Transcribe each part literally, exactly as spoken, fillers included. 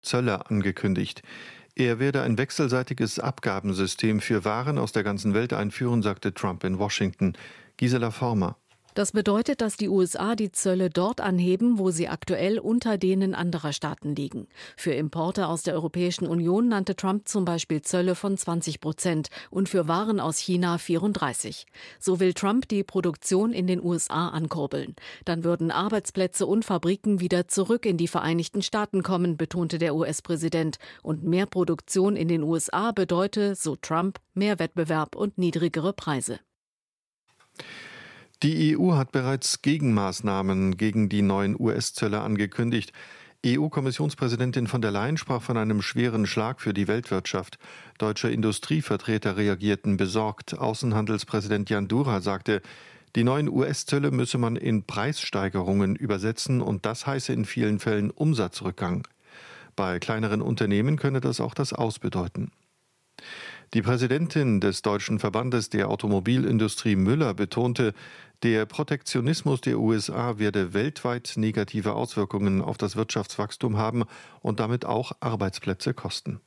Zölle angekündigt. Er werde ein wechselseitiges Abgabensystem für Waren aus der ganzen Welt einführen, sagte Trump in Washington. Gisela Former. Das bedeutet, dass die U S A die Zölle dort anheben, wo sie aktuell unter denen anderer Staaten liegen. Für Importe aus der Europäischen Union nannte Trump zum Beispiel Zölle von zwanzig Prozent und für Waren aus China vierunddreißig. So will Trump die Produktion in den U S A ankurbeln. Dann würden Arbeitsplätze und Fabriken wieder zurück in die Vereinigten Staaten kommen, betonte der U S-Präsident. Und mehr Produktion in den U S A bedeute, so Trump, mehr Wettbewerb und niedrigere Preise. Die E U hat bereits Gegenmaßnahmen gegen die neuen U S-Zölle angekündigt. E U-Kommissionspräsidentin von der Leyen sprach von einem schweren Schlag für die Weltwirtschaft. Deutsche Industrievertreter reagierten besorgt. Außenhandelspräsident Jan Dura sagte, die neuen U S-Zölle müsse man in Preissteigerungen übersetzen und das heiße in vielen Fällen Umsatzrückgang. Bei kleineren Unternehmen könne das auch das Aus bedeuten. Die Präsidentin des Deutschen Verbandes der Automobilindustrie Müller betonte, der Protektionismus der U S A werde weltweit negative Auswirkungen auf das Wirtschaftswachstum haben und damit auch Arbeitsplätze kosten.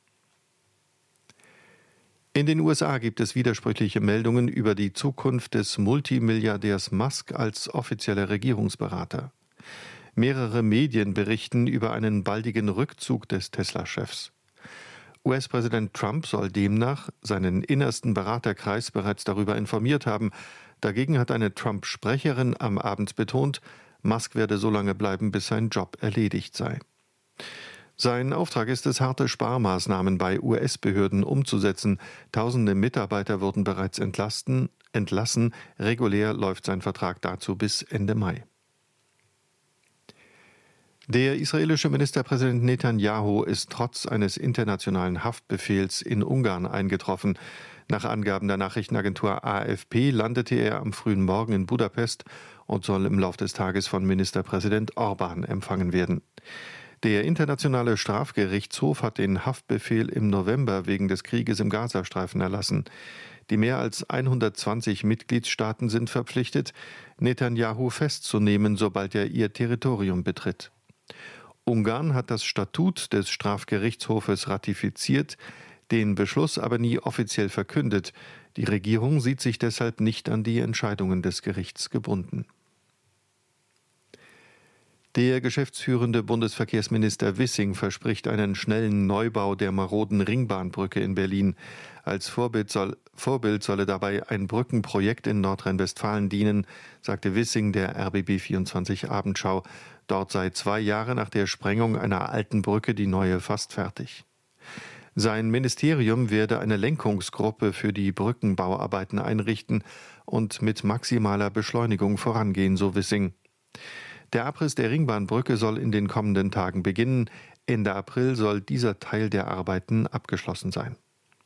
In den U S A gibt es widersprüchliche Meldungen über die Zukunft des Multimilliardärs Musk als offizieller Regierungsberater. Mehrere Medien berichten über einen baldigen Rückzug des Tesla-Chefs. U S-Präsident Trump soll demnach seinen innersten Beraterkreis bereits darüber informiert haben. Dagegen hat eine Trump-Sprecherin am Abend betont, Musk werde so lange bleiben, bis sein Job erledigt sei. Sein Auftrag ist es, harte Sparmaßnahmen bei U S-Behörden umzusetzen. Tausende Mitarbeiter wurden bereits entlassen. entlassen. Regulär läuft sein Vertrag dazu bis Ende Mai. Der israelische Ministerpräsident Netanyahu ist trotz eines internationalen Haftbefehls in Ungarn eingetroffen. Nach Angaben der Nachrichtenagentur A F P landete er am frühen Morgen in Budapest und soll im Laufe des Tages von Ministerpräsident Orban empfangen werden. Der Internationale Strafgerichtshof hat den Haftbefehl im November wegen des Krieges im Gazastreifen erlassen. Die mehr als hundertzwanzig Mitgliedstaaten sind verpflichtet, Netanyahu festzunehmen, sobald er ihr Territorium betritt. Ungarn hat das Statut des Strafgerichtshofes ratifiziert, den Beschluss aber nie offiziell verkündet. Die Regierung sieht sich deshalb nicht an die Entscheidungen des Gerichts gebunden. Der geschäftsführende Bundesverkehrsminister Wissing verspricht einen schnellen Neubau der maroden Ringbahnbrücke in Berlin. Als Vorbild, soll, Vorbild solle dabei ein Brückenprojekt in Nordrhein-Westfalen dienen, sagte Wissing der R B B vierundzwanzig Abendschau. Dort sei zwei Jahre nach der Sprengung einer alten Brücke die neue fast fertig. Sein Ministerium werde eine Lenkungsgruppe für die Brückenbauarbeiten einrichten und mit maximaler Beschleunigung vorangehen, so Wissing. Der Abriss der Ringbahnbrücke soll in den kommenden Tagen beginnen. Ende April soll dieser Teil der Arbeiten abgeschlossen sein.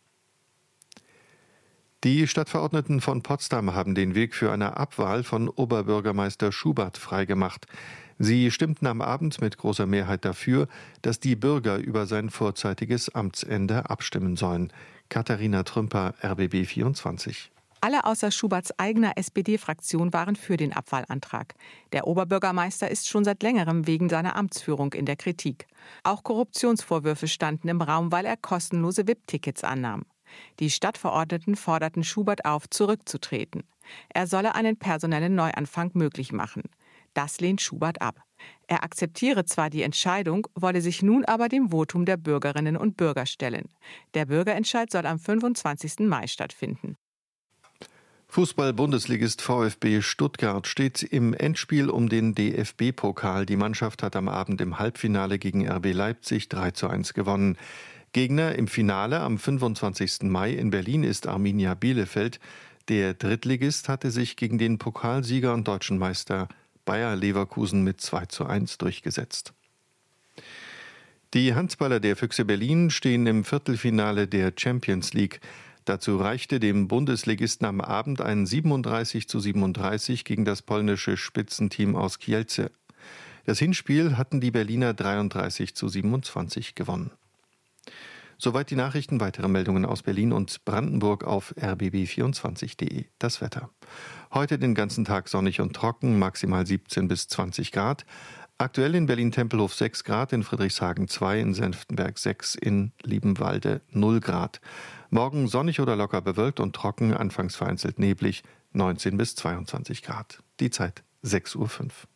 Die Stadtverordneten von Potsdam haben den Weg für eine Abwahl von Oberbürgermeister Schubert freigemacht. Sie stimmten am Abend mit großer Mehrheit dafür, dass die Bürger über sein vorzeitiges Amtsende abstimmen sollen. Katharina Trümper, R B B vierundzwanzig. Alle außer Schuberts eigener S P D-Fraktion waren für den Abwahlantrag. Der Oberbürgermeister ist schon seit längerem wegen seiner Amtsführung in der Kritik. Auch Korruptionsvorwürfe standen im Raum, weil er kostenlose V I P-Tickets annahm. Die Stadtverordneten forderten Schubert auf, zurückzutreten. Er solle einen personellen Neuanfang möglich machen. Das lehnt Schubert ab. Er akzeptiere zwar die Entscheidung, wolle sich nun aber dem Votum der Bürgerinnen und Bürger stellen. Der Bürgerentscheid soll am fünfundzwanzigsten Mai stattfinden. Fußball-Bundesligist VfB Stuttgart steht im Endspiel um den D F B-Pokal. Die Mannschaft hat am Abend im Halbfinale gegen R B Leipzig drei zu eins gewonnen. Gegner im Finale am fünfundzwanzigsten Mai in Berlin ist Arminia Bielefeld. Der Drittligist hatte sich gegen den Pokalsieger und deutschen Meister Bayer Leverkusen mit zwei zu eins durchgesetzt. Die Handballer der Füchse Berlin stehen im Viertelfinale der Champions League. Dazu reichte dem Bundesligisten am Abend ein siebenunddreißig zu siebenunddreißig gegen das polnische Spitzenteam aus Kielce. Das Hinspiel hatten die Berliner dreiunddreißig zu siebenundzwanzig gewonnen. Soweit die Nachrichten. Weitere Meldungen aus Berlin und Brandenburg auf r b b vierundzwanzig punkt de. Das Wetter. Heute den ganzen Tag sonnig und trocken, maximal siebzehn bis zwanzig Grad. Aktuell in Berlin-Tempelhof sechs Grad, in Friedrichshagen zwei, in Senftenberg sechs, in Liebenwalde null Grad. Morgen sonnig oder locker bewölkt und trocken, anfangs vereinzelt neblig, neunzehn bis zweiundzwanzig Grad. Die Zeit sechs Uhr fünf.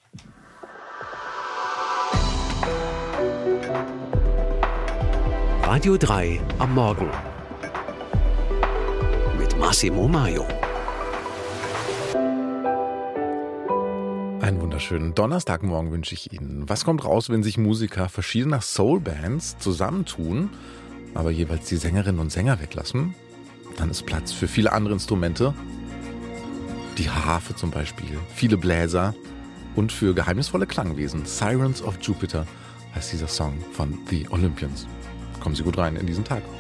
Radio drei am Morgen mit Massimo Maio. Einen wunderschönen Donnerstagmorgen wünsche ich Ihnen. Was kommt raus, wenn sich Musiker verschiedener Soul-Bands zusammentun, aber jeweils die Sängerinnen und Sänger weglassen? Dann ist Platz für viele andere Instrumente, die Harfe zum Beispiel, viele Bläser und für geheimnisvolle Klangwesen. Sirens of Jupiter heißt dieser Song von The Olympians. Kommen Sie gut rein in diesen Tag.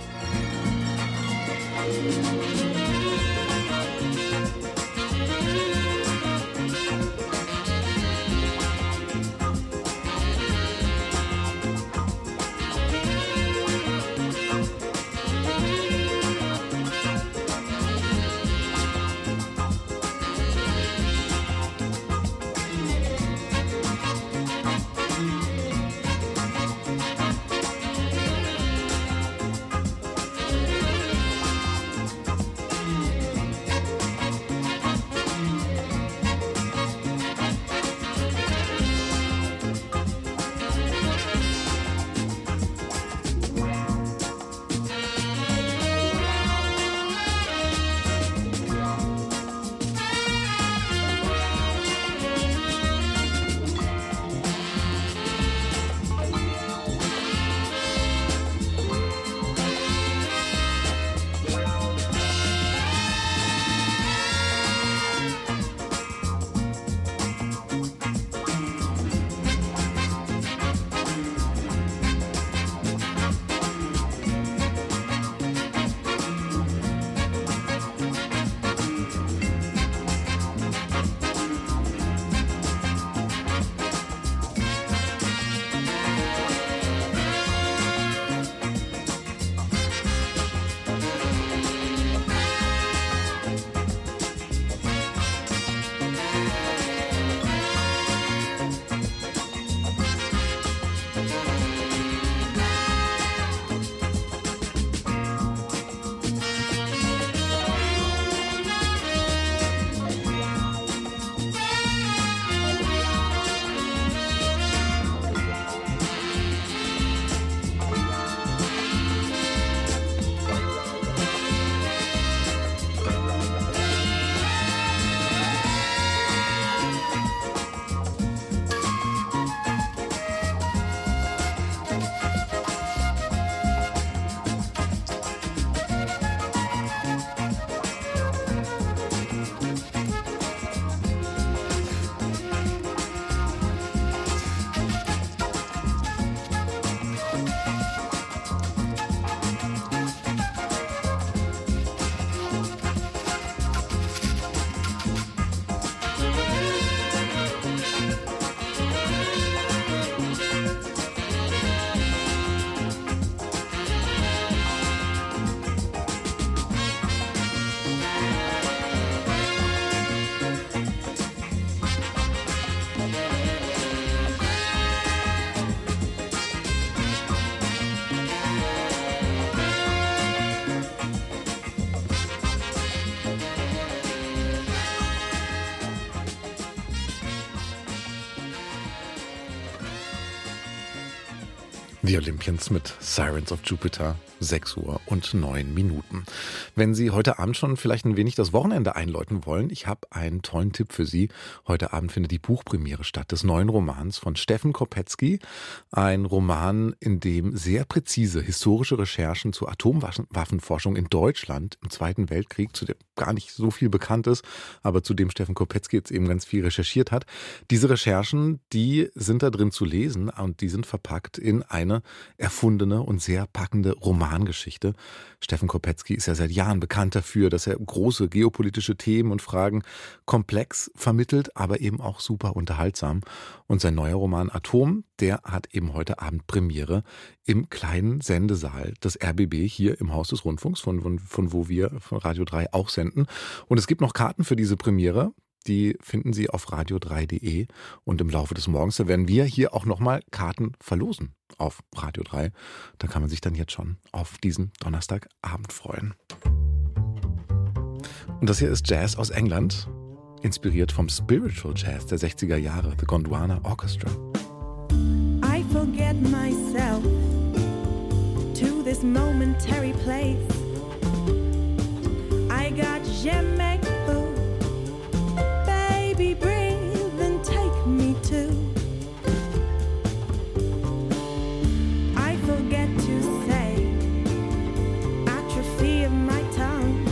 The Olympians mit Sirens of Jupiter, sechs Uhr und neun Minuten. Wenn Sie heute Abend schon vielleicht ein wenig das Wochenende einläuten wollen, ich habe einen tollen Tipp für Sie. Heute Abend findet die Buchpremiere statt des neuen Romans von Steffen Kopetzky. Ein Roman, in dem sehr präzise historische Recherchen zur Atomwaffenforschung in Deutschland im Zweiten Weltkrieg, zu dem gar nicht so viel bekannt ist, aber zu dem Steffen Kopetzky jetzt eben ganz viel recherchiert hat. Diese Recherchen, die sind da drin zu lesen und die sind verpackt in eine erfundene und sehr packende Romangeschichte. Steffen Kopetzky ist ja seit Jahren bekannt dafür, dass er große geopolitische Themen und Fragen komplex vermittelt, aber eben auch super unterhaltsam. Und sein neuer Roman Atom, der hat eben heute Abend Premiere im kleinen Sendesaal des R B B hier im Haus des Rundfunks, von, von, von wo wir von Radio drei auch senden. Und es gibt noch Karten für diese Premiere. Die finden Sie auf radio drei punkt de und im Laufe des Morgens, da werden wir hier auch nochmal Karten verlosen auf Radio drei. Da kann man sich dann jetzt schon auf diesen Donnerstagabend freuen. Und das hier ist Jazz aus England, inspiriert vom Spiritual Jazz der sechziger Jahre, The Gondwana Orchestra. I forget myself to this momentary place. I got jamais food. Baby, breathe and take me to. I forget to say, atrophy of my tongue.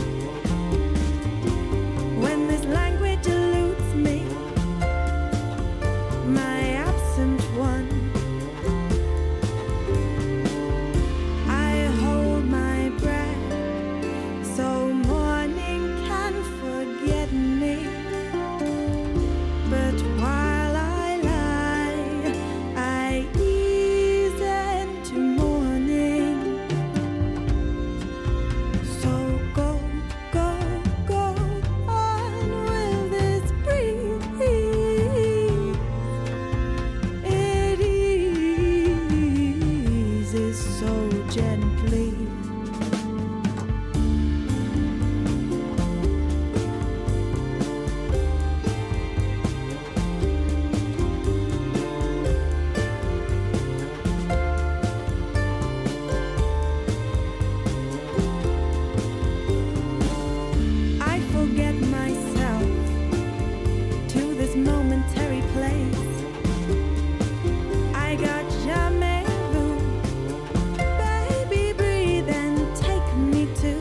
When this language eludes me, my absent one. I hold my breath so morning can forget me. But while I lie, I ease into morning. So go, go, go on with this breeze. It eases so gently. I forget myself to this momentary place. I got jamais room. Baby, breathe and take me to.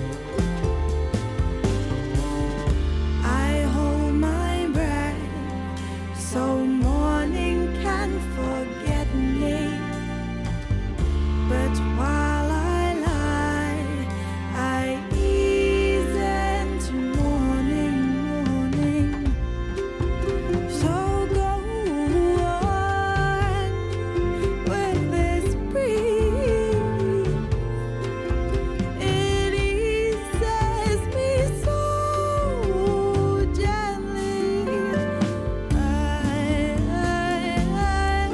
I hold my breath so morning can forget me. But while I lie, I ease into morning, morning. So go on with this breeze. It eases me so gently. I, I, I,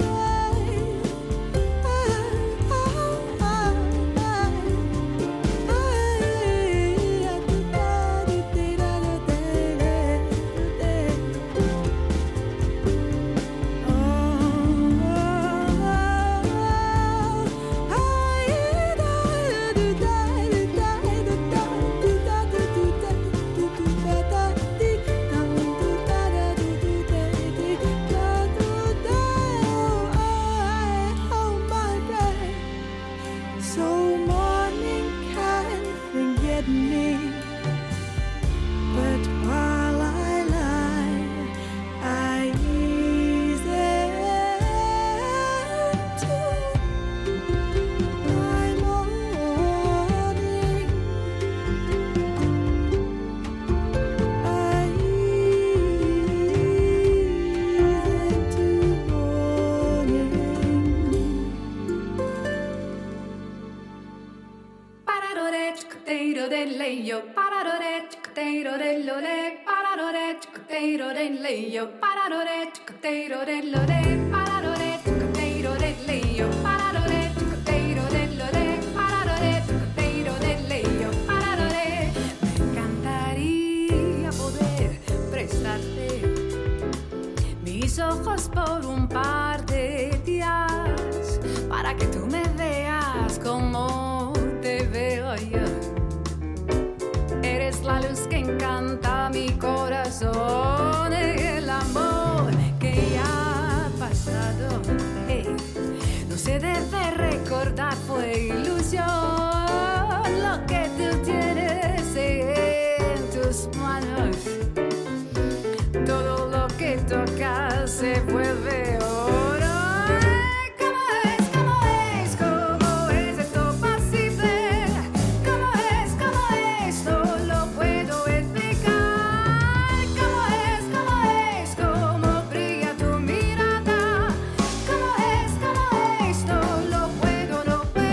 so morning can forget me. But while I lie, I ease into my morning. I ease into morning. Pararore, chiqueteiro de leio, pararore, chiqueteiro de lole, pararore, chiqueteiro de leio, pararore, chiqueteiro de lole, pararore, chiqueteiro de leio, pararore, chiqueteiro de lole, pararore, chiqueteiro de leio, pararore. Me encantaría poder prestarte mis ojos por un par de días para que tú me veas como te veo yo. Eres la luz que encanta mi corazón, el amor que ya ha pasado. Hey, no se debe recordar, fue ilusión. Lo que tú tienes en tus manos, todo lo que tocas se vuelve oro. ¿Cómo es, cómo es, cómo es esto posible? ¿Cómo es, cómo es, no lo puedo explicar? ¿Cómo es, cómo es, cómo brilla tu mirada? ¿Cómo es, cómo es, no lo puedo, no puedo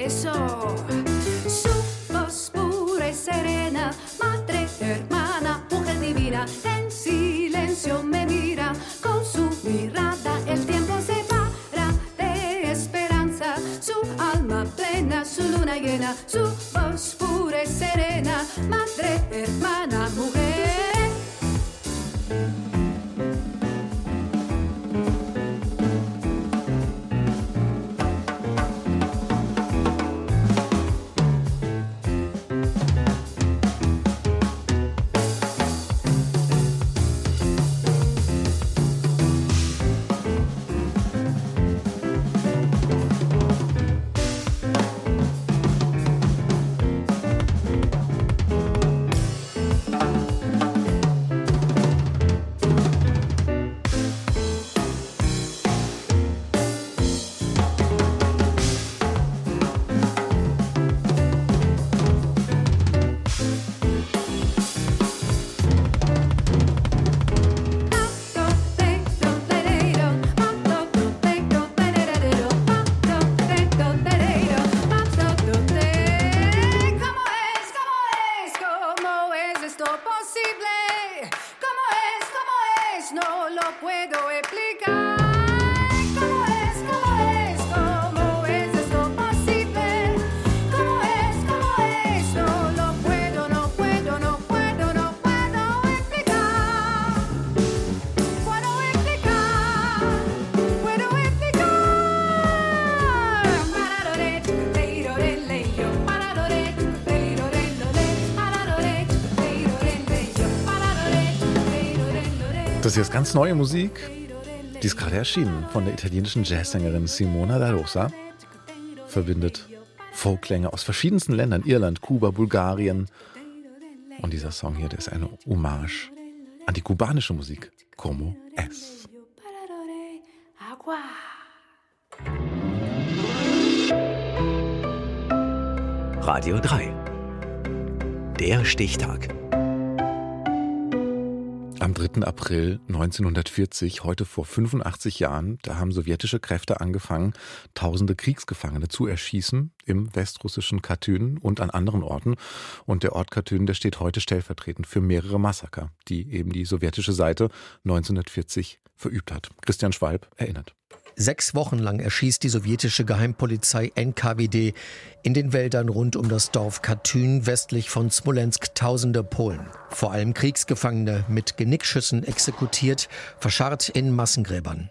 eso. Su voz pura y serena, madre, hermana, mujer divina, en silencio me mira, con su mirada el tiempo se para de esperanza, su alma plena, su luna llena, su voz pura y serena, madre, hermana, mujer. Das hier ist ganz neue Musik. Die ist gerade erschienen von der italienischen Jazzsängerin Simona Da Rosa. Verbindet Folklänge aus verschiedensten Ländern. Irland, Kuba, Bulgarien. Und dieser Song hier, der ist eine Hommage an die kubanische Musik. Como es. Radio drei. Der Stichtag. Am dritten April neunzehnhundertvierzig, heute vor fünfundachtzig Jahren, da haben sowjetische Kräfte angefangen, tausende Kriegsgefangene zu erschießen im westrussischen Katyn und an anderen Orten. Und der Ort Katyn, der steht heute stellvertretend für mehrere Massaker, die eben die sowjetische Seite neunzehnhundertvierzig verübt hat. Christian Schwalb erinnert. Sechs Wochen lang erschießt die sowjetische Geheimpolizei N K W D in den Wäldern rund um das Dorf Katyn westlich von Smolensk tausende Polen. Vor allem Kriegsgefangene mit Genickschüssen exekutiert, verscharrt in Massengräbern.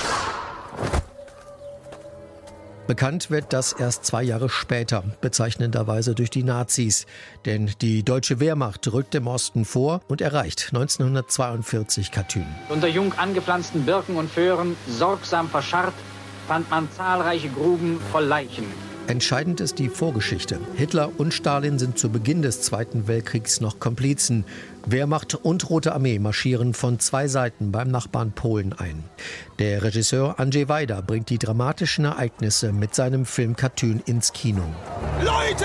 Bekannt wird das erst zwei Jahre später, bezeichnenderweise durch die Nazis. Denn die deutsche Wehrmacht rückt im Osten vor und erreicht neunzehnhundertzweiundvierzig Katyn. Unter jung angepflanzten Birken und Föhren, sorgsam verscharrt, fand man zahlreiche Gruben voll Leichen. Entscheidend ist die Vorgeschichte. Hitler und Stalin sind zu Beginn des Zweiten Weltkriegs noch Komplizen. Wehrmacht und Rote Armee marschieren von zwei Seiten beim Nachbarn Polen ein. Der Regisseur Andrzej Wajda bringt die dramatischen Ereignisse mit seinem Film Katyn ins Kino. Leute!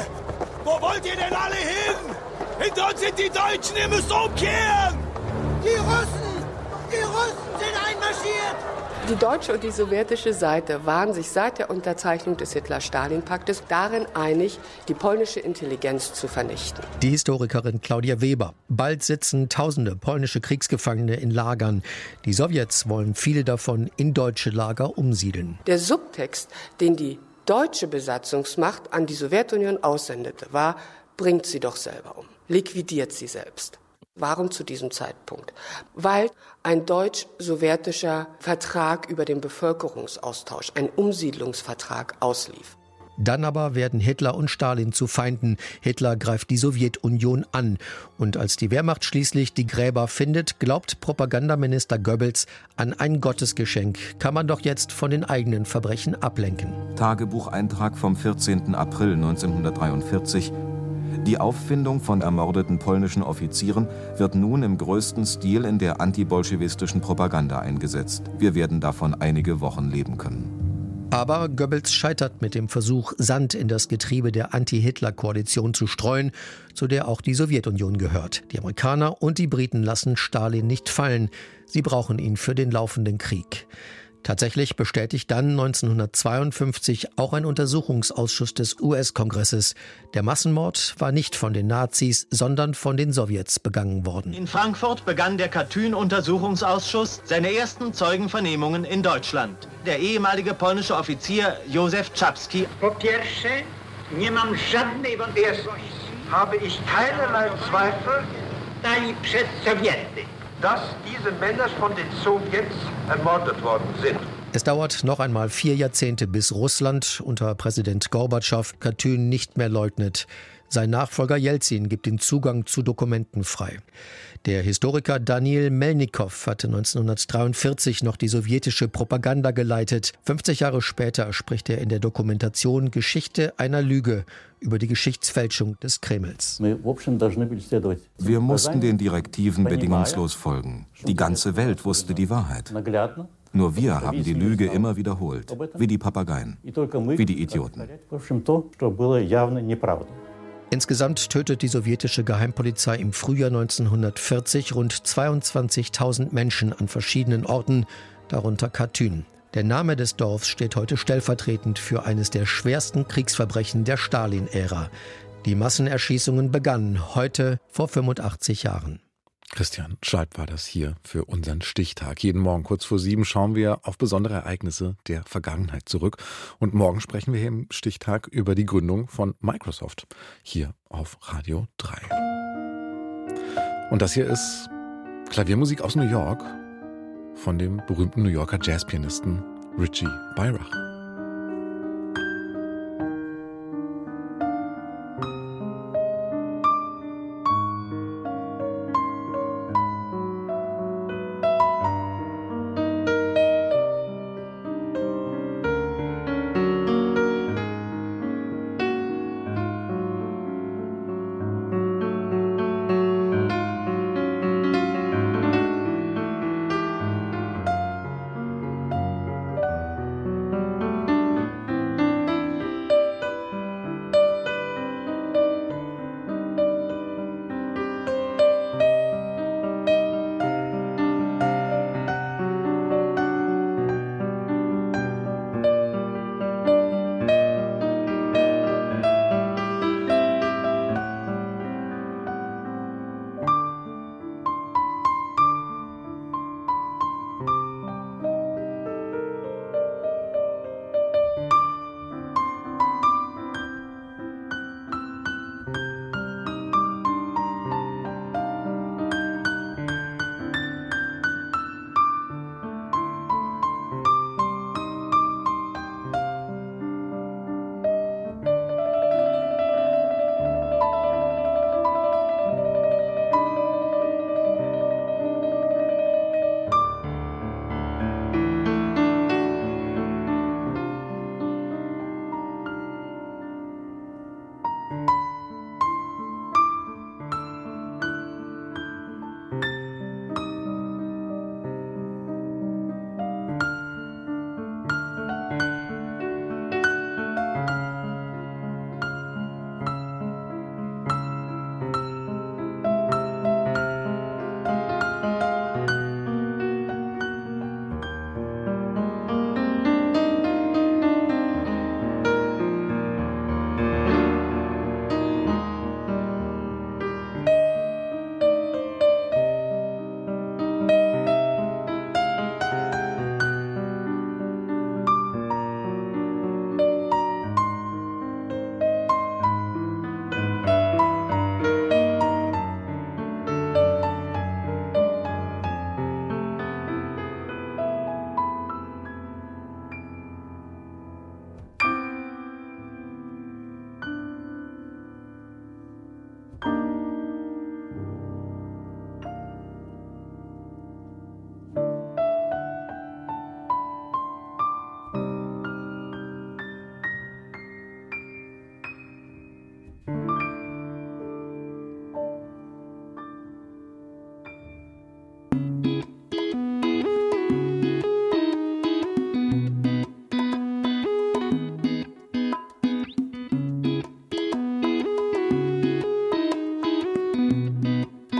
Wo wollt ihr denn alle hin? Hinter uns sind die Deutschen, ihr müsst umkehren! Die Russen! Die Russen sind einmarschiert! Die deutsche und die sowjetische Seite waren sich seit der Unterzeichnung des Hitler-Stalin-Paktes darin einig, die polnische Intelligenz zu vernichten. Die Historikerin Claudia Weber. Bald sitzen tausende polnische Kriegsgefangene in Lagern. Die Sowjets wollen viele davon in deutsche Lager umsiedeln. Der Subtext, den die deutsche Besatzungsmacht an die Sowjetunion aussendete, war: bringt sie doch selber um, liquidiert sie selbst. Warum zu diesem Zeitpunkt? Weil ein deutsch-sowjetischer Vertrag über den Bevölkerungsaustausch, ein Umsiedlungsvertrag, auslief. Dann aber werden Hitler und Stalin zu Feinden. Hitler greift die Sowjetunion an. Und als die Wehrmacht schließlich die Gräber findet, glaubt Propagandaminister Goebbels, an ein Gottesgeschenk kann man doch jetzt von den eigenen Verbrechen ablenken. Tagebucheintrag vom vierzehnten April neunzehnhundertdreiundvierzig. Die Auffindung von ermordeten polnischen Offizieren wird nun im größten Stil in der antibolschewistischen Propaganda eingesetzt. Wir werden davon einige Wochen leben können. Aber Goebbels scheitert mit dem Versuch, Sand in das Getriebe der Anti-Hitler-Koalition zu streuen, zu der auch die Sowjetunion gehört. Die Amerikaner und die Briten lassen Stalin nicht fallen. Sie brauchen ihn für den laufenden Krieg. Tatsächlich bestätigt dann neunzehnhundertzweiundfünfzig auch ein Untersuchungsausschuss des U S-Kongresses. Der Massenmord war nicht von den Nazis, sondern von den Sowjets begangen worden. In Frankfurt begann der Katyn-Untersuchungsausschuss seine ersten Zeugenvernehmungen in Deutschland. Der ehemalige polnische Offizier Józef Czapski. Po pierwsze, nie mam żadnej wątpliwości. Habe ich keinerlei Zweifel, dass diese Männer von den Sowjets ermordet worden sind. Es dauert noch einmal vier Jahrzehnte, bis Russland unter Präsident Gorbatschow Katyn nicht mehr leugnet. Sein Nachfolger Jelzin gibt den Zugang zu Dokumenten frei. Der Historiker Daniil Melnikow hatte neunzehnhundertdreiundvierzig noch die sowjetische Propaganda geleitet. fünfzig Jahre später spricht er in der Dokumentation Geschichte einer Lüge über die Geschichtsfälschung des Kremls. Wir mussten den Direktiven bedingungslos folgen. Die ganze Welt wusste die Wahrheit. Nur wir haben die Lüge immer wiederholt, wie die Papageien, wie die Idioten. Insgesamt tötet die sowjetische Geheimpolizei im Frühjahr neunzehnhundertvierzig rund zweiundzwanzigtausend Menschen an verschiedenen Orten, darunter Katyn. Der Name des Dorfs steht heute stellvertretend für eines der schwersten Kriegsverbrechen der Stalin-Ära. Die Massenerschießungen begannen heute vor fünfundachtzig Jahren. Christian Schleib war das hier für unseren Stichtag. Jeden Morgen kurz vor sieben schauen wir auf besondere Ereignisse der Vergangenheit zurück. Und morgen sprechen wir hier im Stichtag über die Gründung von Microsoft hier auf Radio drei. Und das hier ist Klaviermusik aus New York von dem berühmten New Yorker Jazzpianisten Richie Beirach.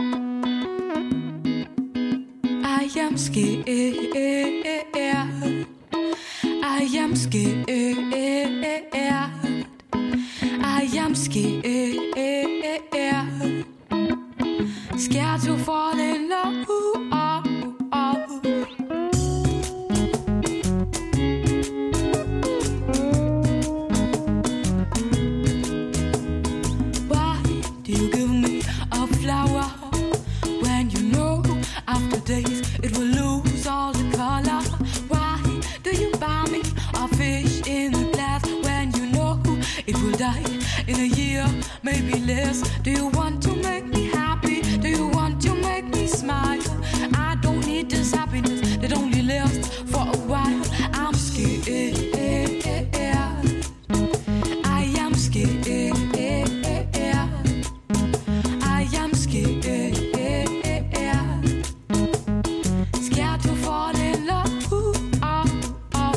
I am scared. scared. I am scared. Scared to fall in love. Why do you give me a flower when you know after days it will lose all the color? Why do you buy me a fish in a glass when you know it will die in a year, maybe less? Do you want to make me happy? Do you want to make me smile? I don't need this happiness that only lasts for a while. I'm scared. I am scared. I am scared. Scared to fall in love. Ooh, oh, oh.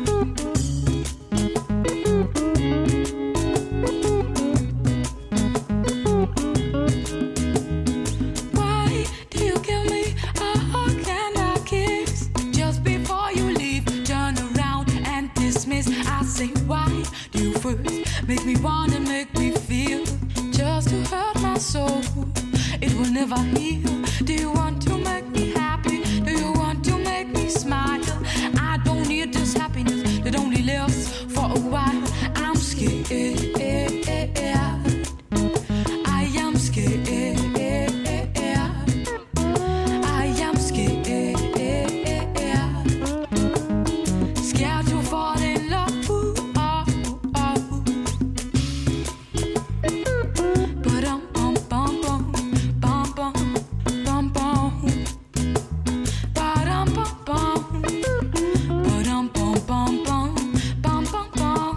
Why do you give me a hug and a kiss just before you leave? Turn around and dismiss. I say, why do you first make me wanna make me feel just to hurt my soul? It will never heal. Do you want to make me happy? Do you want to make me smile? I don't need this happiness that only lasts for a while. I'm scared. I am scared. I am scared. Scared to fall in love. Ooh, oh, oh. Ba-dum, bum, bum, bum, bum, bum, bum, bum. Ba-dum, bum, bum. Ba-dum, bum, bum, bum, bum, bum, bum.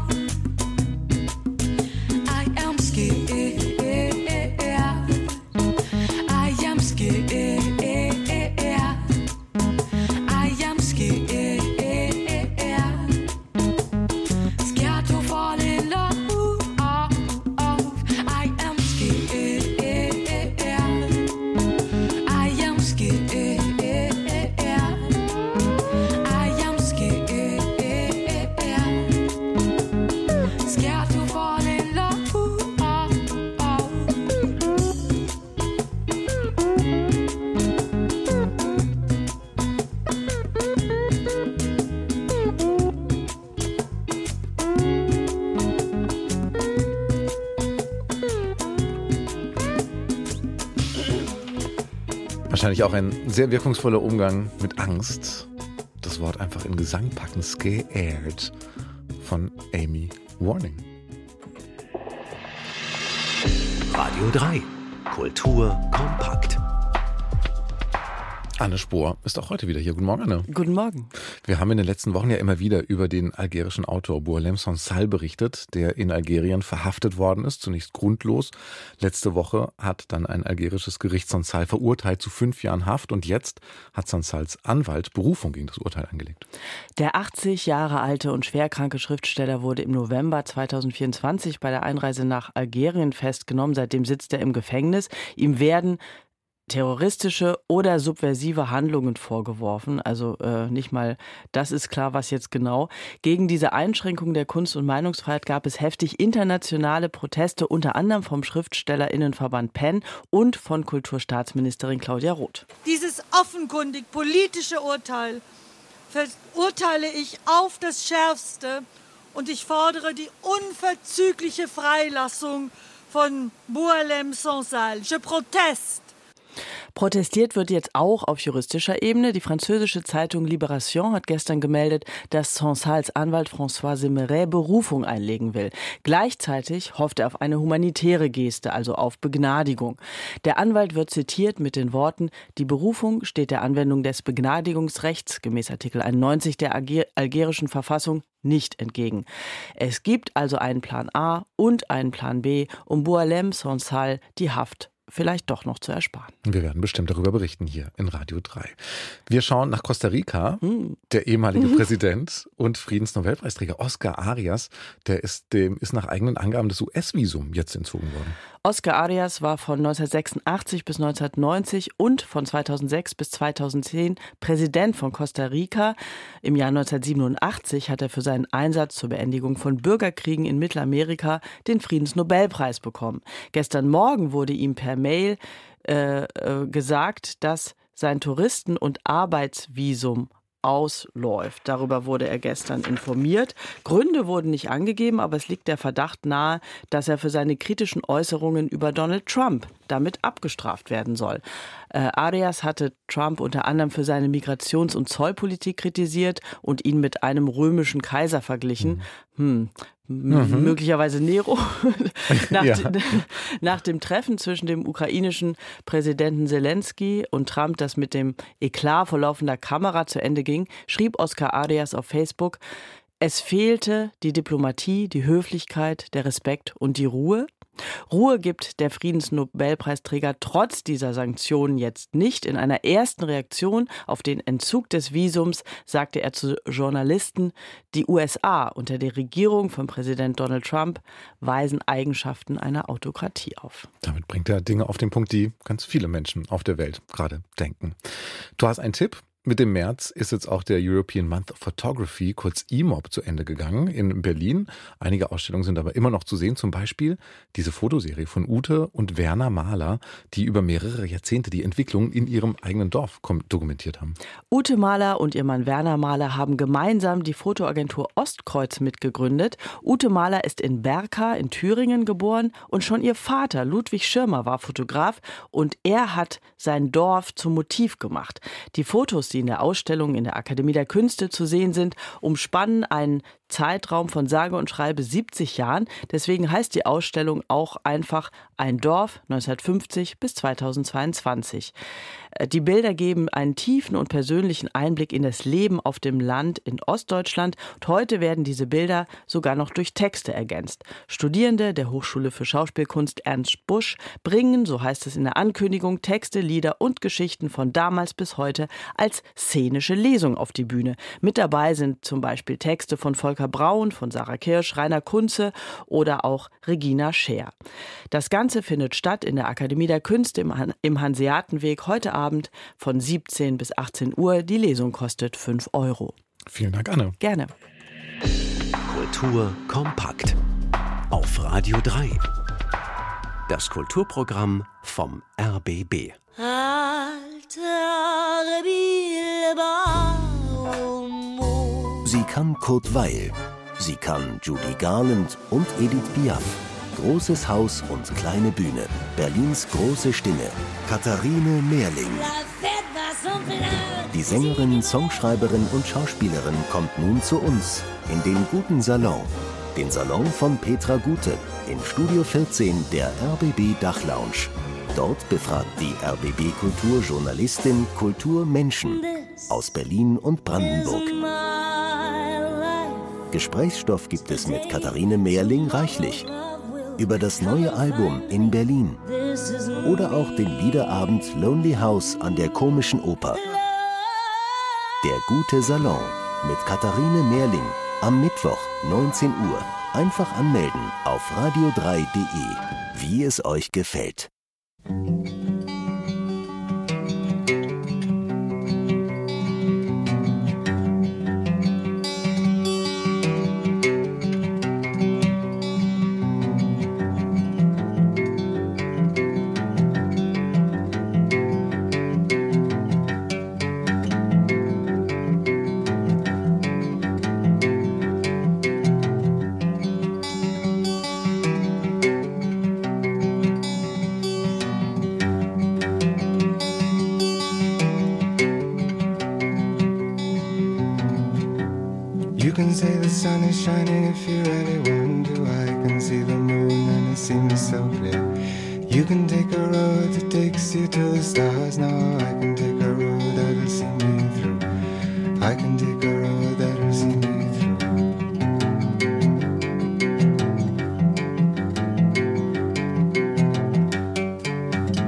I am scared. I am scared. I am scared. Scared to fall in love. Ooh, oh, oh. I am scared. I am scared. I am scared. Scared to fall in love. Ooh, oh, oh. Wahrscheinlich auch ein sehr wirkungsvoller Umgang mit Angst. Das Wort einfach in Gesang packen. Scared von Amy Warning. Radio drei. Kultur kompakt. Anne Spohr ist auch heute wieder hier. Guten Morgen, Anne. Guten Morgen. Wir haben in den letzten Wochen ja immer wieder über den algerischen Autor Boualem Sansal berichtet, der in Algerien verhaftet worden ist, zunächst grundlos. Letzte Woche hat dann ein algerisches Gericht Sansal verurteilt zu fünf Jahren Haft und jetzt hat Sansals Anwalt Berufung gegen das Urteil angelegt. Der achtzig Jahre alte und schwerkranke Schriftsteller wurde im November zweitausendvierundzwanzig bei der Einreise nach Algerien festgenommen. Seitdem sitzt er im Gefängnis. Ihm werden terroristische oder subversive Handlungen vorgeworfen. Also äh, nicht mal das ist klar, was jetzt genau. Gegen diese Einschränkung der Kunst- und Meinungsfreiheit gab es heftig internationale Proteste, unter anderem vom SchriftstellerInnenverband P E N und von Kulturstaatsministerin Claudia Roth. Dieses offenkundig politische Urteil verurteile ich auf das Schärfste und ich fordere die unverzügliche Freilassung von Boualem Sansal. Je proteste. Protestiert wird jetzt auch auf juristischer Ebene. Die französische Zeitung Libération hat gestern gemeldet, dass Sansals Anwalt François Semeret Berufung einlegen will. Gleichzeitig hofft er auf eine humanitäre Geste, also auf Begnadigung. Der Anwalt wird zitiert mit den Worten: Die Berufung steht der Anwendung des Begnadigungsrechts gemäß Artikel einundneunzig der algerischen Verfassung nicht entgegen. Es gibt also einen Plan A und einen Plan B, um Boualem Sansal die Haft vielleicht doch noch zu ersparen. Wir werden bestimmt darüber berichten hier in Radio drei. Wir schauen nach Costa Rica. Hm. Der ehemalige mhm. Präsident und Friedensnobelpreisträger Oscar Arias, der ist, dem ist nach eigenen Angaben das U S-Visum jetzt entzogen worden. Oscar Arias war von neunzehnhundertsechsundachtzig bis neunzehnhundertneunzig und von zweitausendsechs bis zweitausendzehn Präsident von Costa Rica. Im Jahr neunzehnhundertsiebenundachtzig hat er für seinen Einsatz zur Beendigung von Bürgerkriegen in Mittelamerika den Friedensnobelpreis bekommen. Gestern Morgen wurde ihm per Mail äh, äh, gesagt, dass sein Touristen- und Arbeitsvisum ausläuft. Darüber wurde er gestern informiert. Gründe wurden nicht angegeben, aber es liegt der Verdacht nahe, dass er für seine kritischen Äußerungen über Donald Trump damit abgestraft werden soll. Äh, Arias hatte Trump unter anderem für seine Migrations- und Zollpolitik kritisiert und ihn mit einem römischen Kaiser verglichen. Hm. Mhm. Möglicherweise Nero. nach, ja. de, nach dem Treffen zwischen dem ukrainischen Präsidenten Zelensky und Trump, das mit dem Eklat vor laufender Kamera zu Ende ging, schrieb Oscar Arias auf Facebook: Es fehlte die Diplomatie, die Höflichkeit, der Respekt und die Ruhe. Ruhe gibt der Friedensnobelpreisträger trotz dieser Sanktionen jetzt nicht. In einer ersten Reaktion auf den Entzug des Visums sagte er zu Journalisten, die U S A unter der Regierung von Präsident Donald Trump weisen Eigenschaften einer Autokratie auf. Damit bringt er Dinge auf den Punkt, die ganz viele Menschen auf der Welt gerade denken. Du hast einen Tipp. Mit dem März ist jetzt auch der European Month of Photography, kurz E M O P, zu Ende gegangen in Berlin. Einige Ausstellungen sind aber immer noch zu sehen. Zum Beispiel diese Fotoserie von Ute und Werner Mahler, die über mehrere Jahrzehnte die Entwicklung in ihrem eigenen Dorf dokumentiert haben. Ute Mahler und ihr Mann Werner Mahler haben gemeinsam die Fotoagentur Ostkreuz mitgegründet. Ute Mahler ist in Berka in Thüringen geboren und schon ihr Vater Ludwig Schirmer war Fotograf und er hat sein Dorf zum Motiv gemacht. Die Fotos, die in der Ausstellung in der Akademie der Künste zu sehen sind, umspannen einen Zeitraum von sage und schreibe siebzig Jahren. Deswegen heißt die Ausstellung auch einfach Ein Dorf neunzehnhundertfünfzig bis zweitausendzweiundzwanzig. Die Bilder geben einen tiefen und persönlichen Einblick in das Leben auf dem Land in Ostdeutschland. Und heute werden diese Bilder sogar noch durch Texte ergänzt. Studierende der Hochschule für Schauspielkunst Ernst Busch bringen, so heißt es in der Ankündigung, Texte, Lieder und Geschichten von damals bis heute als szenische Lesung auf die Bühne. Mit dabei sind zum Beispiel Texte von Volker Braun, von Sarah Kirsch, Rainer Kunze oder auch Regina Scheer. Das Ganze findet statt in der Akademie der Künste im, Han- im Hanseatenweg heute Abend von siebzehn bis achtzehn Uhr. Die Lesung kostet fünf Euro. Vielen Dank, Anne. Gerne. Kultur kompakt auf Radio drei. Das Kulturprogramm vom R B B. Sie kann Kurt Weill, sie kann Judy Garland und Edith Piaf. Großes Haus und kleine Bühne. Berlins große Stimme. Katharine Mehrling. Die Sängerin, Songschreiberin und Schauspielerin kommt nun zu uns in den guten Salon. Den Salon von Petra Gute in Studio vierzehn der R B B Dachlounge. Dort befragt die R B B Kulturjournalistin Kulturmenschen aus Berlin und Brandenburg. Gesprächsstoff gibt es mit Katharine Mehrling reichlich. Über das neue Album in Berlin. Oder auch den Liederabend Lonely House an der Komischen Oper. Der gute Salon mit Katharine Mehrling am Mittwoch neunzehn Uhr. Einfach anmelden auf radio drei punkt de, wie es euch gefällt. Shining if you really want to. I can see the moon and it seems so clear. You can take a road that takes you to the stars. Now I can take a road that'll see me through. I can take a road that'll see me through.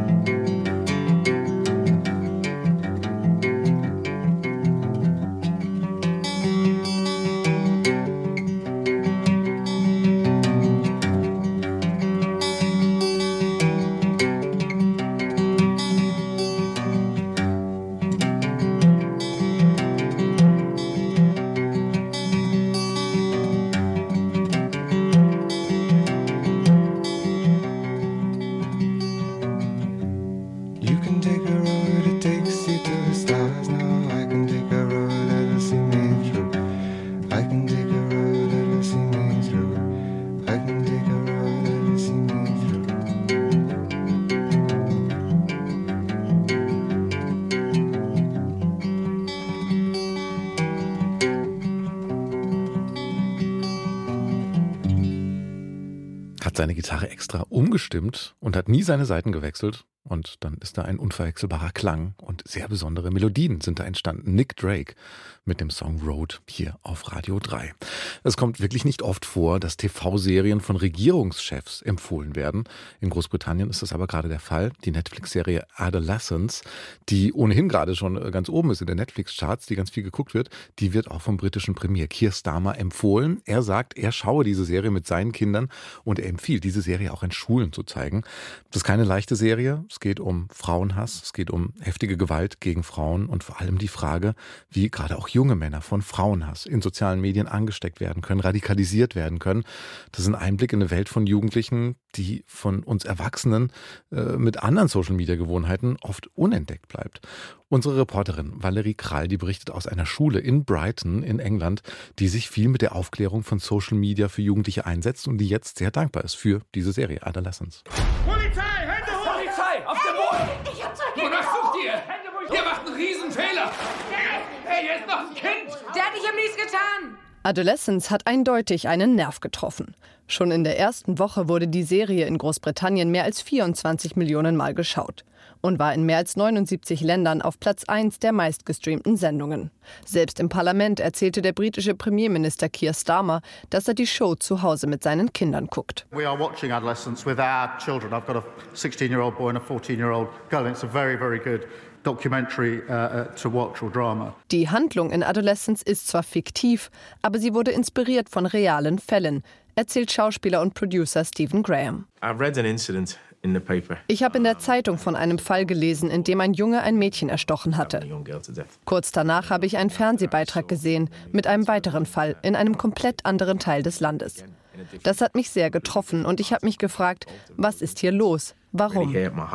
hat seine Gitarre extra umgestimmt und hat nie seine Saiten gewechselt. Und dann ist da ein unverwechselbarer Klang und sehr besondere Melodien sind da entstanden. Nick Drake mit dem Song Road hier auf Radio drei. Es kommt wirklich nicht oft vor, dass T V-Serien von Regierungschefs empfohlen werden. In Großbritannien ist das aber gerade der Fall. Die Netflix-Serie Adolescence, die ohnehin gerade schon ganz oben ist in der Netflix-Charts, die ganz viel geguckt wird, die wird auch vom britischen Premier Keir Starmer empfohlen. Er sagt, er schaue diese Serie mit seinen Kindern und er empfiehlt, diese Serie auch in Schulen zu zeigen. Das ist keine leichte Serie. Es geht um Frauenhass, es geht um heftige Gewalt gegen Frauen und vor allem die Frage, wie gerade auch junge Männer von Frauenhass in sozialen Medien angesteckt werden können, radikalisiert werden können. Das ist ein Einblick in eine Welt von Jugendlichen, die von uns Erwachsenen äh, mit anderen Social-Media-Gewohnheiten oft unentdeckt bleibt. Unsere Reporterin Valerie Krall, die berichtet aus einer Schule in Brighton in England, die sich viel mit der Aufklärung von Social Media für Jugendliche einsetzt und die jetzt sehr dankbar ist für diese Serie Adolescence. Polizei, Hände hoch! Polizei, auf dem Boden! Ich hab zwei Wonach sucht ihr? Hände ruhig! Ihr macht einen Riesenfehler! Hey, hier ist noch ein Kind! Der hat nicht am nichts getan! Adolescence hat eindeutig einen Nerv getroffen. Schon in der ersten Woche wurde die Serie in Großbritannien mehr als vierundzwanzig Millionen Mal geschaut und war in mehr als neunundsiebzig Ländern auf Platz eins der meistgestreamten Sendungen. Selbst im Parlament erzählte der britische Premierminister Keir Starmer, dass er die Show zu Hause mit seinen Kindern guckt. We are watching Adolescence with our children. I've got a sixteen-year-old boy and a fourteen-year-old girl. It's a very, very good documentary uh, to watch or drama. Die Handlung in Adolescence ist zwar fiktiv, aber sie wurde inspiriert von realen Fällen, erzählt Schauspieler und Producer Stephen Graham. I've read an incident in the paper. Ich habe in der Zeitung von einem Fall gelesen, in dem ein Junge ein Mädchen erstochen hatte. Kurz danach habe ich einen Fernsehbeitrag gesehen mit einem weiteren Fall in einem komplett anderen Teil des Landes. Das hat mich sehr getroffen und ich habe mich gefragt, was ist hier los? Warum?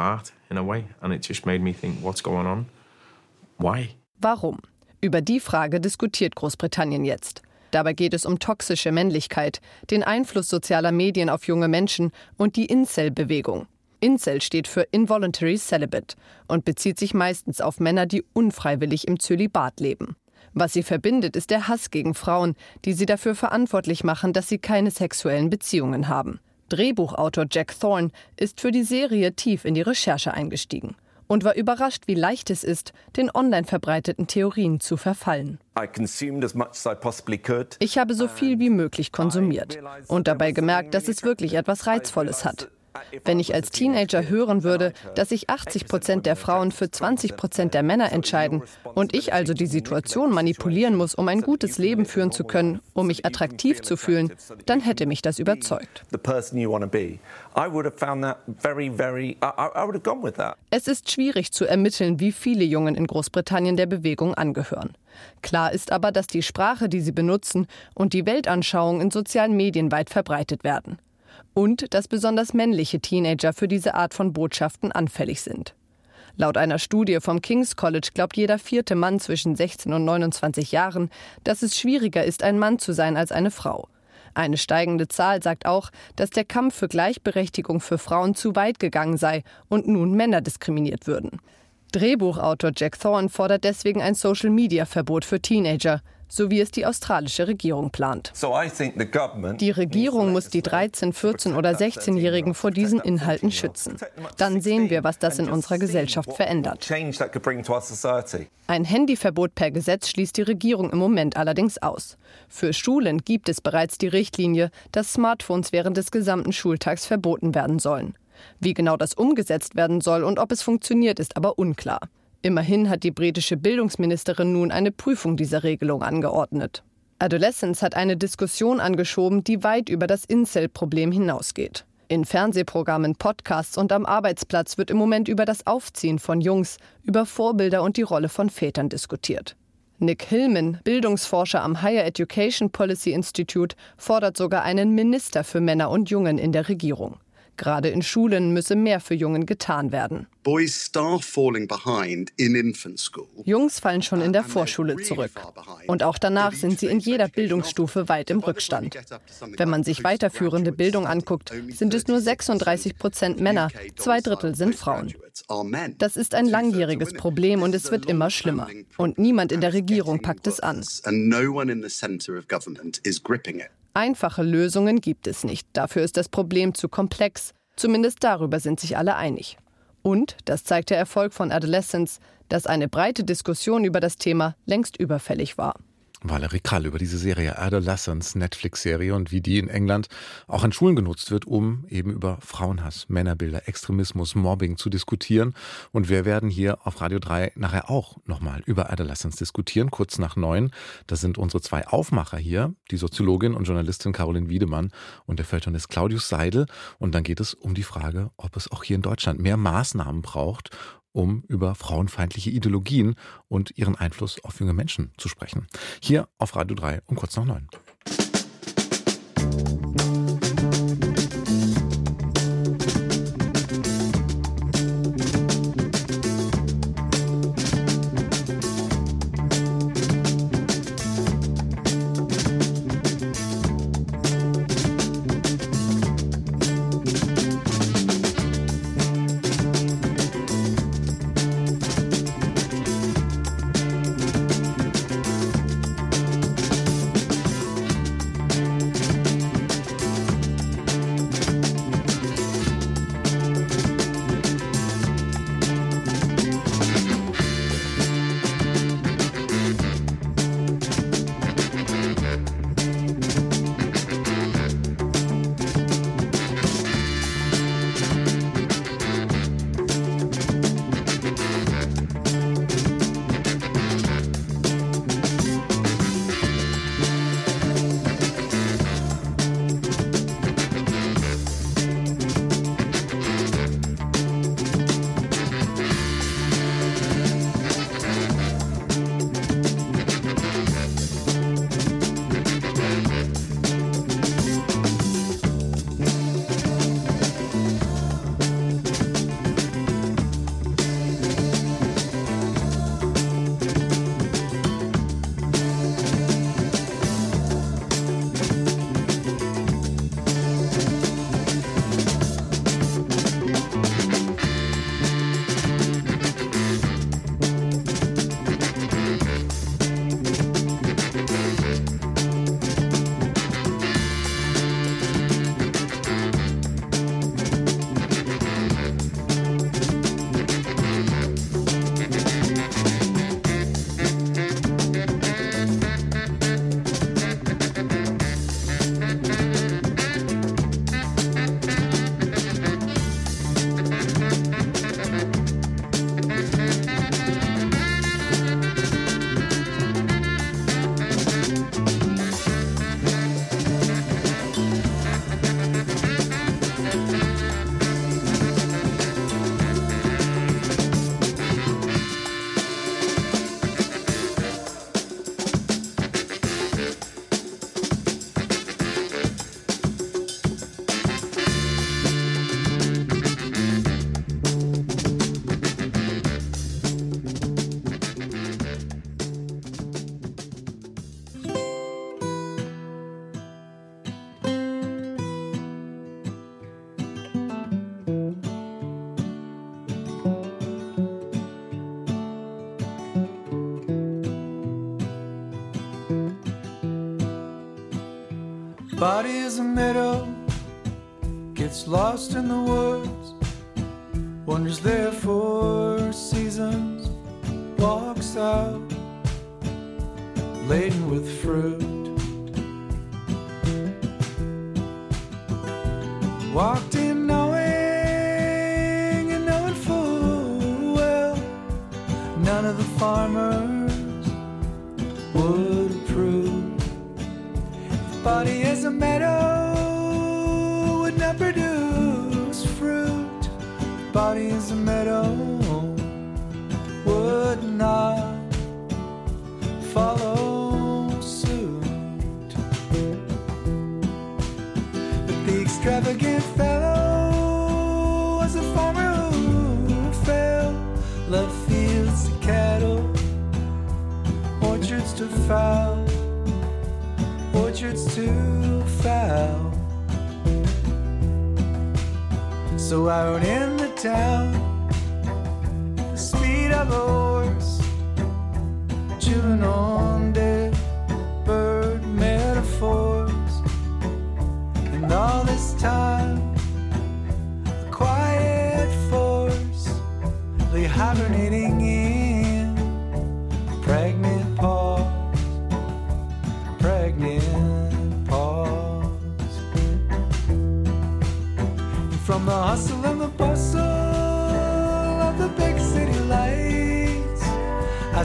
Warum? Über die Frage diskutiert Großbritannien jetzt. Dabei geht es um toxische Männlichkeit, den Einfluss sozialer Medien auf junge Menschen und die Incel-Bewegung. Incel steht für Involuntary Celibate und bezieht sich meistens auf Männer, die unfreiwillig im Zölibat leben. Was sie verbindet, ist der Hass gegen Frauen, die sie dafür verantwortlich machen, dass sie keine sexuellen Beziehungen haben. Drehbuchautor Jack Thorne ist für die Serie tief in die Recherche eingestiegen und war überrascht, wie leicht es ist, den online verbreiteten Theorien zu verfallen. Ich habe so viel wie möglich konsumiert und dabei gemerkt, dass es wirklich etwas Reizvolles hat. Wenn ich als Teenager hören würde, dass sich achtzig Prozent der Frauen für zwanzig Prozent der Männer entscheiden und ich also die Situation manipulieren muss, um ein gutes Leben führen zu können, um mich attraktiv zu fühlen, dann hätte mich das überzeugt. Es ist schwierig zu ermitteln, wie viele Jungen in Großbritannien der Bewegung angehören. Klar ist aber, dass die Sprache, die sie benutzen, und die Weltanschauung in sozialen Medien weit verbreitet werden. Und dass besonders männliche Teenager für diese Art von Botschaften anfällig sind. Laut einer Studie vom King's College glaubt jeder vierte Mann zwischen sechzehn und neunundzwanzig Jahren, dass es schwieriger ist, ein Mann zu sein als eine Frau. Eine steigende Zahl sagt auch, dass der Kampf für Gleichberechtigung für Frauen zu weit gegangen sei und nun Männer diskriminiert würden. Drehbuchautor Jack Thorne fordert deswegen ein Social-Media-Verbot für Teenager, so wie es die australische Regierung plant. Die Regierung muss die dreizehn-, vierzehn- oder sechzehnjährigen vor diesen Inhalten schützen. Dann sehen wir, was das in unserer Gesellschaft verändert. Ein Handyverbot per Gesetz schließt die Regierung im Moment allerdings aus. Für Schulen gibt es bereits die Richtlinie, dass Smartphones während des gesamten Schultags verboten werden sollen. Wie genau das umgesetzt werden soll und ob es funktioniert, ist aber unklar. Immerhin hat die britische Bildungsministerin nun eine Prüfung dieser Regelung angeordnet. Adolescence hat eine Diskussion angeschoben, die weit über das Incel-Problem hinausgeht. In Fernsehprogrammen, Podcasts und am Arbeitsplatz wird im Moment über das Aufziehen von Jungs, über Vorbilder und die Rolle von Vätern diskutiert. Nick Hillman, Bildungsforscher am Higher Education Policy Institute, fordert sogar einen Minister für Männer und Jungen in der Regierung. Gerade in Schulen müsse mehr für Jungen getan werden. Jungs fallen schon in der Vorschule zurück. Und auch danach sind sie in jeder Bildungsstufe weit im Rückstand. Wenn man sich weiterführende Bildung anguckt, sind es nur sechsunddreißig Prozent Männer, zwei Drittel sind Frauen. Das ist ein langjähriges Problem und es wird immer schlimmer. Und niemand in der Regierung packt es an. Einfache Lösungen gibt es nicht. Dafür ist das Problem zu komplex. Zumindest darüber sind sich alle einig. Und, das zeigt der Erfolg von Adolescence, dass eine breite Diskussion über das Thema längst überfällig war. Valerie Krall über diese Serie Adolescence, Netflix-Serie, und wie die in England auch an Schulen genutzt wird, um eben über Frauenhass, Männerbilder, Extremismus, Mobbing zu diskutieren. Und wir werden hier auf Radio drei nachher auch nochmal über Adolescence diskutieren, kurz nach neun. Das sind unsere zwei Aufmacher hier, die Soziologin und Journalistin Caroline Wiedemann und der Feuilletonist Claudius Seidel. Und dann geht es um die Frage, ob es auch hier in Deutschland mehr Maßnahmen braucht, um über frauenfeindliche Ideologien und ihren Einfluss auf junge Menschen zu sprechen. Hier auf Radio drei um kurz nach neun. Body is a meadow, gets lost in the woods, wanders there for seasons, walks out, laden with fruit. Walked in knowing and knowing full well none of the farmers would approve. Body is a meadow, would not produce fruit. Body is a meadow, would not follow suit. But the extravagant fellow was a farmer who fell, left fields to cattle, orchards to fowl. Orchards too foul. So I rode in the town, the speed of a horse, chewing on dead bird metaphors.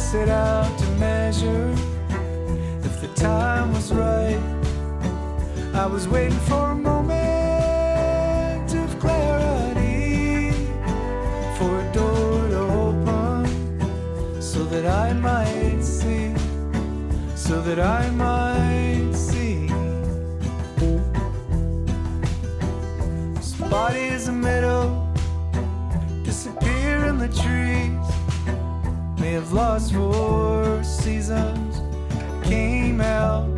set out to measure if the time was right. I was waiting for a moment of clarity, for a door to open, so that I might see, so that I might see. Bodies in the middle, disappear in the trees. May have lost for seasons, came out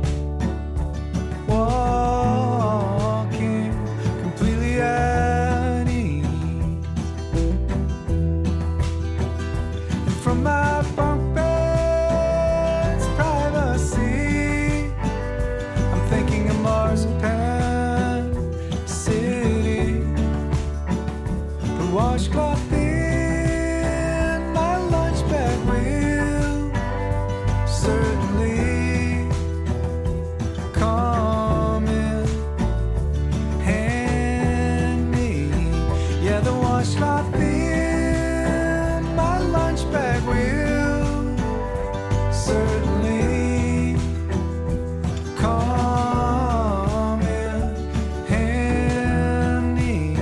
walking completely at ease. And from my bunk bed's privacy, I'm thinking of marzipan city, the washcloth in my lunch bag will certainly come in handy. Yeah, the washcloth in my lunch bag will certainly come in handy.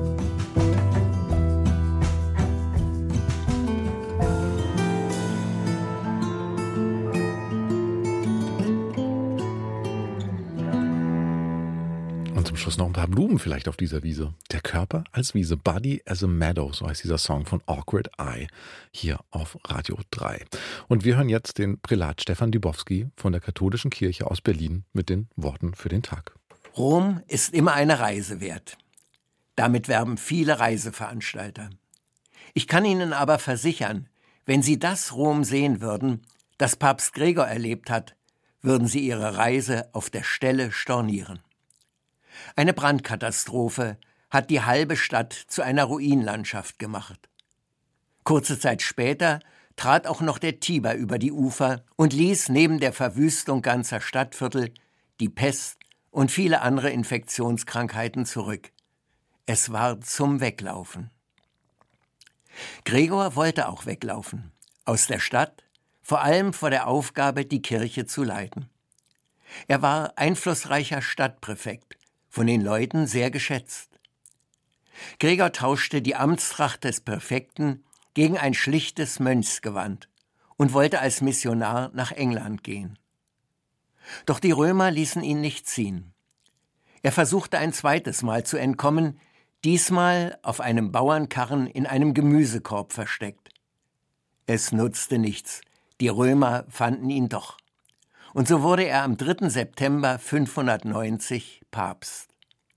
Und zum Schluss noch ein paar Blumen vielleicht auf dieser Wiese. Der Körper als Wiese, Body as a Meadow, so heißt dieser Song von Awkward Eye hier auf Radio drei. Und wir hören jetzt den Prälat Stefan Dybowski von der Katholischen Kirche aus Berlin mit den Worten für den Tag. Rom ist immer eine Reise wert. Damit werben viele Reiseveranstalter. Ich kann Ihnen aber versichern, wenn Sie das Rom sehen würden, das Papst Gregor erlebt hat, würden Sie Ihre Reise auf der Stelle stornieren. Eine Brandkatastrophe hat die halbe Stadt zu einer Ruinlandschaft gemacht. Kurze Zeit später trat auch noch der Tiber über die Ufer und ließ neben der Verwüstung ganzer Stadtviertel die Pest und viele andere Infektionskrankheiten zurück. Es war zum Weglaufen. Gregor wollte auch weglaufen, aus der Stadt, vor allem vor der Aufgabe, die Kirche zu leiten. Er war einflussreicher Stadtpräfekt, von den Leuten sehr geschätzt. Gregor tauschte die Amtstracht des Präfekten gegen ein schlichtes Mönchsgewand und wollte als Missionar nach England gehen. Doch die Römer ließen ihn nicht ziehen. Er versuchte ein zweites Mal zu entkommen, diesmal auf einem Bauernkarren in einem Gemüsekorb versteckt. Es nutzte nichts, die Römer fanden ihn doch. Und so wurde er am dritten September fünfhundertneunzig Papst.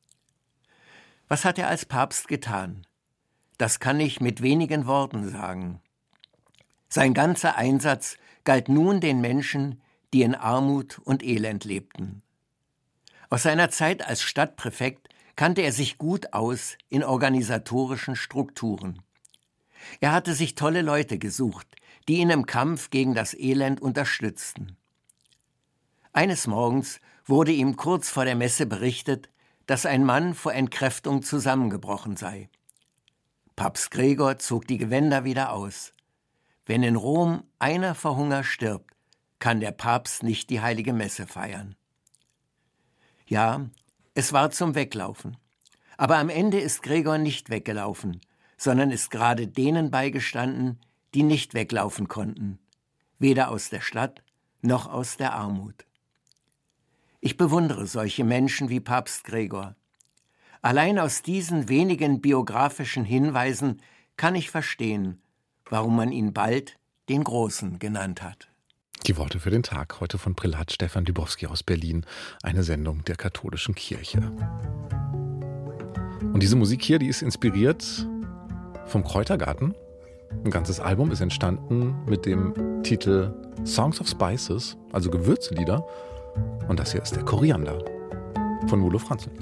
Was hat er als Papst getan? Das kann ich mit wenigen Worten sagen. Sein ganzer Einsatz galt nun den Menschen, die in Armut und Elend lebten. Aus seiner Zeit als Stadtpräfekt kannte er sich gut aus in organisatorischen Strukturen. Er hatte sich tolle Leute gesucht, die ihn im Kampf gegen das Elend unterstützten. Eines Morgens wurde ihm kurz vor der Messe berichtet, dass ein Mann vor Entkräftung zusammengebrochen sei. Papst Gregor zog die Gewänder wieder aus. Wenn in Rom einer vor Hunger stirbt, kann der Papst nicht die heilige Messe feiern. Ja, es war zum Weglaufen. Aber am Ende ist Gregor nicht weggelaufen, sondern ist gerade denen beigestanden, die nicht weglaufen konnten, weder aus der Stadt noch aus der Armut. Ich bewundere solche Menschen wie Papst Gregor. Allein aus diesen wenigen biografischen Hinweisen kann ich verstehen, warum man ihn bald den Großen genannt hat. Die Worte für den Tag, heute von Prälat Stefan Dybowski aus Berlin, eine Sendung der Katholischen Kirche. Und diese Musik hier, die ist inspiriert vom Kräutergarten. Ein ganzes Album ist entstanden mit dem Titel Songs of Spices, also Gewürzlieder. Und das hier ist der Koriander von Mulo Franzel.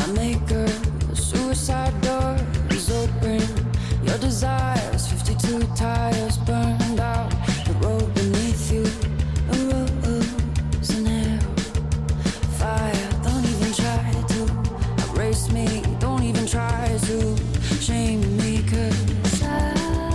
maker, the suicide door is open. Your desires, fifty-two tires burned out. The road beneath you, a rose in hell. Fire, don't even try to erase me. Don't even try to shame me, 'cause I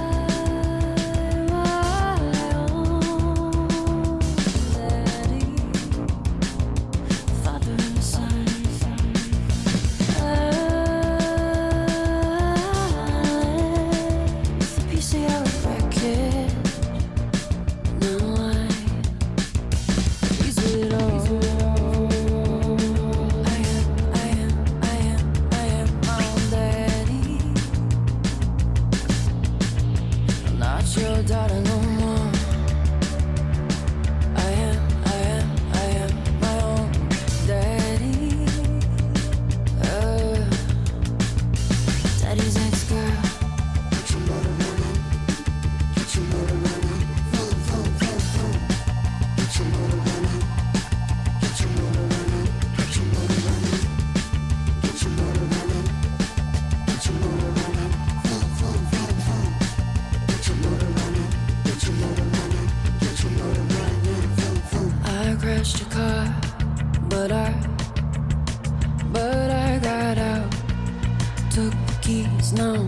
crashed your car, but I, but I got out, took the keys now.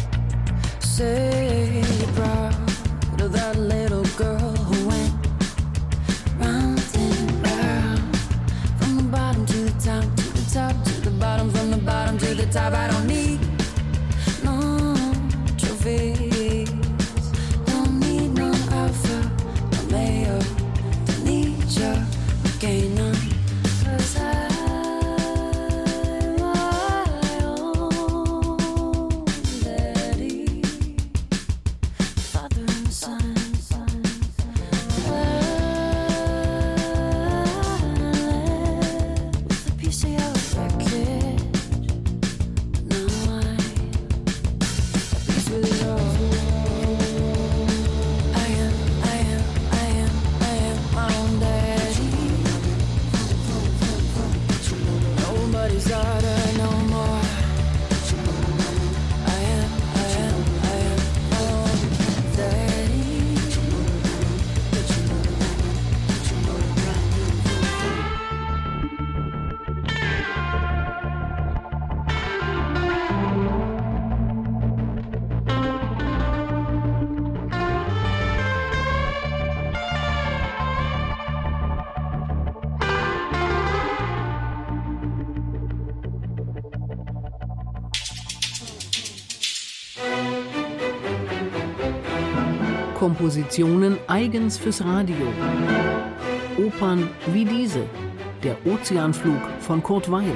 Say you're proud of that little girl who went round and round, from the bottom to the top, to the top, to the bottom, from the bottom to the top. I don't need no trophies, don't need no alpha, no mayo, don't need your gain on, 'cause I Kompositionen eigens fürs Radio. Opern wie diese, der Ozeanflug von Kurt Weill.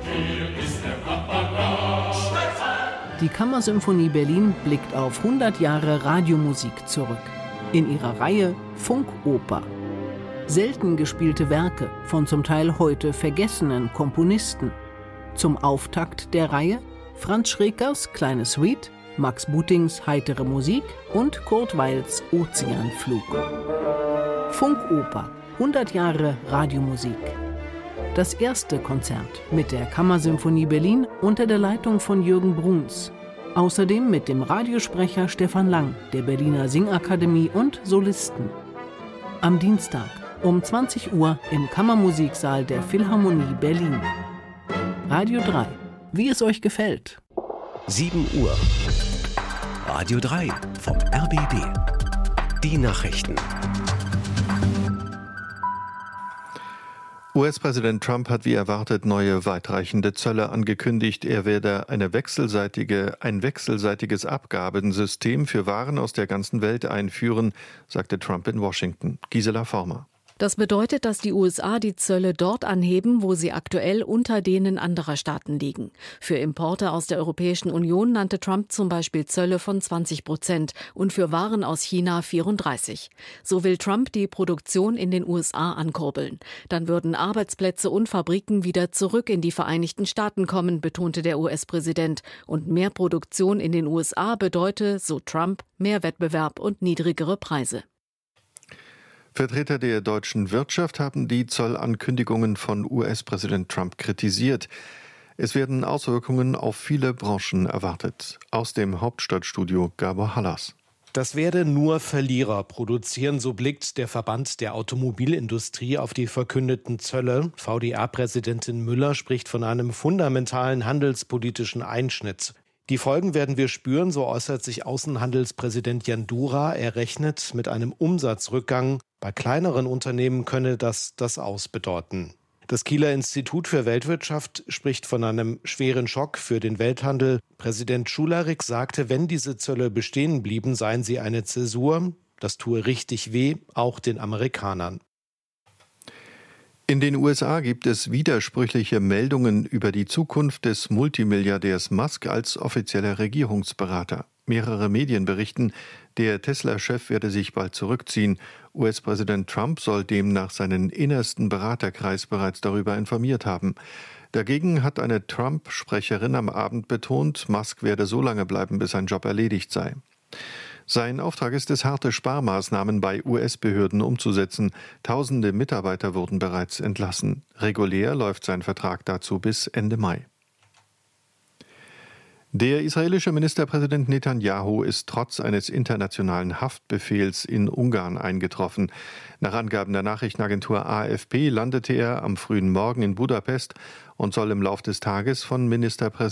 Die Kammersymphonie Berlin blickt auf hundert Jahre Radiomusik zurück. In ihrer Reihe Funkoper. Selten gespielte Werke von zum Teil heute vergessenen Komponisten. Zum Auftakt der Reihe Franz Schrekers Kleine Suite, Max Butings Heitere Musik und Kurt Weills Ozeanflug. Funkoper, hundert Jahre Radiomusik. Das erste Konzert mit der Kammersymphonie Berlin unter der Leitung von Jürgen Bruns. Außerdem mit dem Radiosprecher Stefan Lang, der Berliner Singakademie und Solisten. Am Dienstag um zwanzig Uhr im Kammermusiksaal der Philharmonie Berlin. Radio drei, wie es euch gefällt. sieben Uhr. Radio drei vom R B B. Die Nachrichten. U S-Präsident Trump hat wie erwartet neue weitreichende Zölle angekündigt. Er werde eine wechselseitige, ein wechselseitiges Abgabensystem für Waren aus der ganzen Welt einführen, sagte Trump in Washington. Gisela Former. Das bedeutet, dass die U S A die Zölle dort anheben, wo sie aktuell unter denen anderer Staaten liegen. Für Importe aus der Europäischen Union nannte Trump zum Beispiel Zölle von zwanzig Prozent und für Waren aus China vierunddreißig. So will Trump die Produktion in den U S A ankurbeln. Dann würden Arbeitsplätze und Fabriken wieder zurück in die Vereinigten Staaten kommen, betonte der U S-Präsident. Und mehr Produktion in den U S A bedeute, so Trump, mehr Wettbewerb und niedrigere Preise. Vertreter der deutschen Wirtschaft haben die Zollankündigungen von U S-Präsident Trump kritisiert. Es werden Auswirkungen auf viele Branchen erwartet. Aus dem Hauptstadtstudio Gabor Hallas. Das werden nur Verlierer produzieren, so blickt der Verband der Automobilindustrie auf die verkündeten Zölle. V D A-Präsidentin Müller spricht von einem fundamentalen handelspolitischen Einschnitt. Die Folgen werden wir spüren, so äußert sich Außenhandelspräsident Jandura. Er rechnet mit einem Umsatzrückgang. Bei kleineren Unternehmen könne das das Aus bedeuten. Das Kieler Institut für Weltwirtschaft spricht von einem schweren Schock für den Welthandel. Präsident Schularik sagte, wenn diese Zölle bestehen blieben, seien sie eine Zäsur. Das tue richtig weh, auch den Amerikanern. In den U S A gibt es widersprüchliche Meldungen über die Zukunft des Multimilliardärs Musk als offizieller Regierungsberater. Mehrere Medien berichten, der Tesla-Chef werde sich bald zurückziehen. U S-Präsident Trump soll demnach seinen innersten Beraterkreis bereits darüber informiert haben. Dagegen hat eine Trump-Sprecherin am Abend betont, Musk werde so lange bleiben, bis sein Job erledigt sei. Sein Auftrag ist es, harte Sparmaßnahmen bei U S-Behörden umzusetzen. Tausende Mitarbeiter wurden bereits entlassen. Regulär läuft sein Vertrag dazu bis Ende Mai. Der israelische Ministerpräsident Netanyahu ist trotz eines internationalen Haftbefehls in Ungarn eingetroffen. Nach Angaben der Nachrichtenagentur A F P landete er am frühen Morgen in Budapest und soll im Lauf des Tages von Ministerpräsident